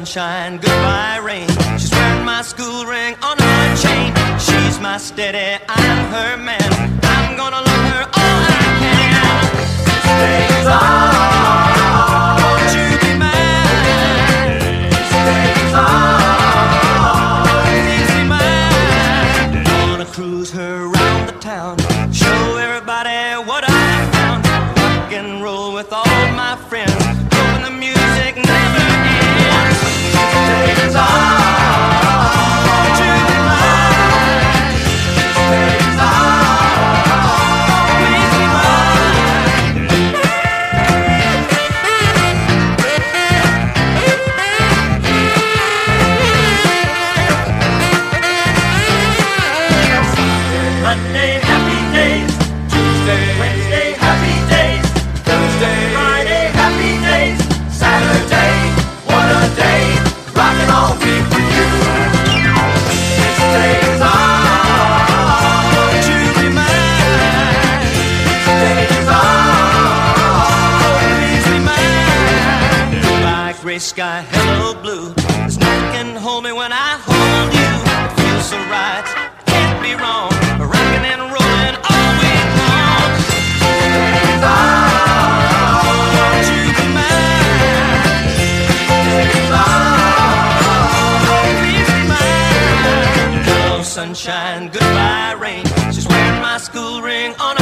sunshine, goodbye rain. She's wearing my school ring on her chain. She's my steady, I'm her man. I'm gonna love her all I can. Stays on, won't you be mine? Stays on, please be mine. Gonna cruise her around the town, show everybody what I found. Rock and roll with all my friends, hoping the music never ends. Stays on, won't you be mine? Stays on, please be mine. Monday, happy days. Tuesday, Wednesday, happy days. Thursday, Friday, happy days. Saturday, what a day. Rockin' all week with you. Stays on, won't you be mine? Stays on, please be mine. Goodbye gray sky, hello blue. There's nothing can hold me when I hold you. It feels so right, can't be wrong. Rockin' and rollin' all week long. Stays on, won't you be mine? Stays on, please be mine. Hello sunshine, goodbye rain. She's wearing my school ring on